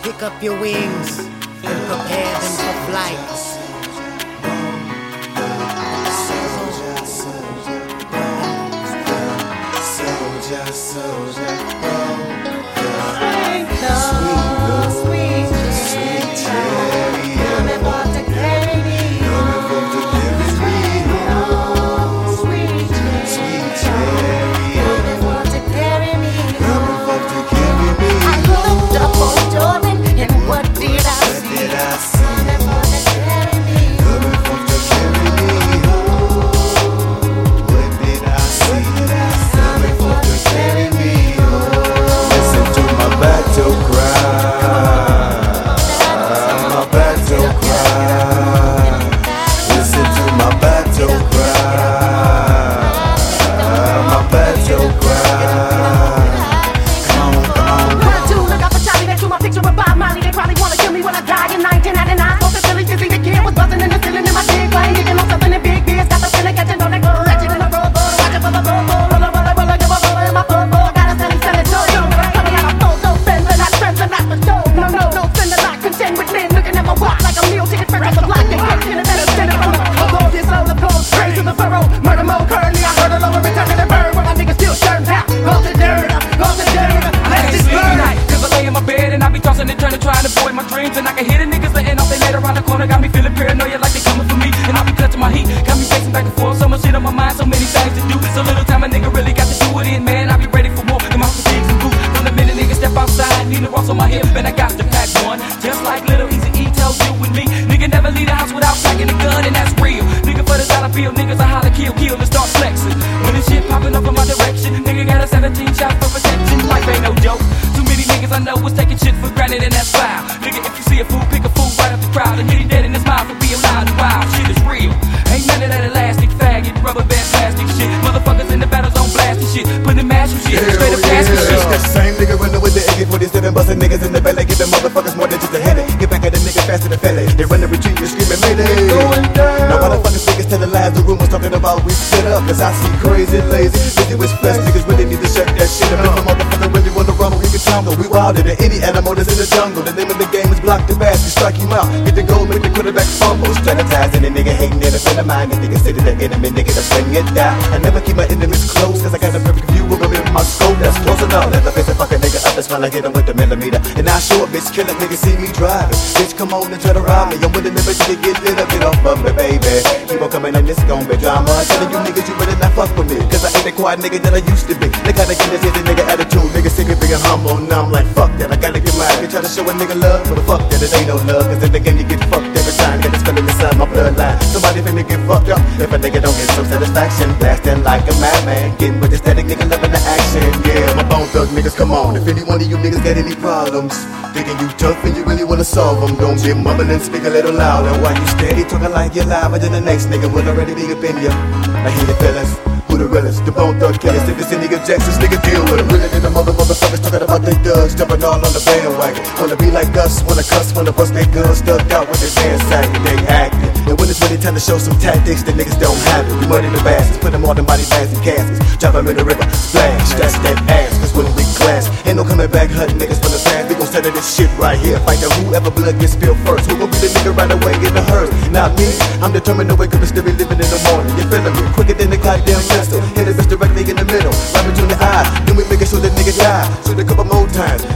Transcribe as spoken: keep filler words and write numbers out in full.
Pick up your wings and prepare them for flight. Soldier, soldier, soldier, soldier, Sweet love, sweet sweet cherry, coming for to carry me coming for to carry me home. Sweet Sweet cherry, coming for to carry me coming for to carry me I looked up on Jordan and what did I What see? did I see? Coming for to carry me Coming for to carry me home. What did I see? Coming for to carry me home. Listen to my battle cry, my battle cry. Listen to my battle cry, my battle cry. Come on, come on. What I do, look up a Charlie, they drew my picture with Bob Marley. They probably wanna kill me when I die in nineteen ninety-nine. Spoke to Philly, dizzy, the kid was buzzing in the ceiling in my dick. Playing, digging on something in big beers. Got the feeling, catching on that girl, ratchet in the road, boy. Watching for the road, boy. Roller, roller, roller, give a roller in my foot, boy. Got a selling, selling, so you. Coming out of fold, no friends, and not friends, and not the show. No, no, no, friend, and not contend with men. Looking at my watch like a meal ticket, friend on the block. They get in a better center from the above this low, the flow, straight to the furrow. Murder mode, currently, I heard a lower return to the bird. When my niggas still shirting out. Go to dirt, go to dirt. Let's just burn. Cause I lay in my bed and I be tossing and turning, trying to avoid my dreams. And I can hear the niggas letting off they later around the corner. Got me feeling paranoia like they coming for me. And I be clutching my heat, got me pacing back and forth. So much shit on my mind, so many things to do. So little time a nigga really got to do it in, man. I be ready for war, the mouth fatigues and boots. From the minute niggas step outside, need a Ross on my hip. And I got to pack one, just like little Easy E tells you with me. Nigga never leave the house without packing a gun, and that's real. Nigga for the dollar bill, niggas a holler, kill, kill, and start flexing. When this shit popping up in my direction, nigga got a seventeen shots for protection. Life ain't no joke. Too many niggas I know was taking shit for granted, and that's foul. Nigga, if you see a fool, pick a fool right up the crowd and hit him dead in his mouth for being loud and wild. Shit is real. Ain't none of that elastic faggot, rubber band plastic shit. Motherfuckers in the battles on blasting shit, putting mash shit, straight up casket shit. That same nigga running with the A K forty-seven, busting niggas in the belly, giving motherfuckers more than just a headache. Get back at the nigga faster than Pele. They run the retreat, they screaming Mayday. Going down. Now why the fuck is niggas telling lies? The rumors talking about we split up, cause I see crazy, lazy, busy with stress. Niggas really need to shut that shit up. If a motherfucker really wanna rumble, we can tumble. We wilder than any animal that's in the jungle. The name of the game is block the basket, strike him out, get the goal, make the quarterback fumble. Strategizing the nigga hating in a friend of mine. The nigga say to the enemy, nigga, that's when you die. I never keep my enemies close, cause I got a perfect view of them in my scope. That's close enough. Let the face a fucking nigga up, that's when I hit him with the millimeter. And I show a bitch kill a nigga, see me driving. Bitch, come on and try to rob me. I'm with a nigga, you get lit up, get off of me, baby. Keep on coming and this gon' be drama. I'm telling you niggas, you better not fuck with me, cause I ain't the quiet nigga that I used to be. They gotta get this hit the nigga attitude. Nigga sick and big and humble. Now I'm like, fuck that, I gotta get mine. They try to show a nigga love, but fuck that, it ain't no love. Cause in the game you get fucked every time. Got this feeling inside my bloodline. Somebody finna get fucked up if a nigga don't get some satisfaction. Blasting like a madman, getting with the static nigga loving the action. Yeah, my bone thug niggas, come on. If any one of you niggas got any problems, thinking you tough and you really wanna solve them, don't be mumbling, speak a little louder. Why you steady talking like you're live, than the next nigga will already be up in ya. I hear the feelings, who the realest, the bone thug killers. If it's any objections, nigga deal with them. Really than the mother motherfuckers talking about they thugs, jumping all on the bandwagon. Wanna be like us, wanna cuss, wanna bust their guns, stuck out with their pants sagging, they acting. And when it's really time to show some tactics, the niggas don't have it. We murder the bastards, put them all in body bags and caskets, drop them in the river, splash, that's that ass. Cause when we clash, ain't no coming back hunting niggas from the past. We gon' settle this shit right here, fight out whoever blood gets spilled first. Who gon' be the nigga right away in the hearse? Not me, I'm determined to wake up and still be living in the morning. You feeling me? Quicker than the goddamn pistol. Hit it bitch directly in the middle, right between the eyes. Then we making sure the nigga die. Shoot a couple more times,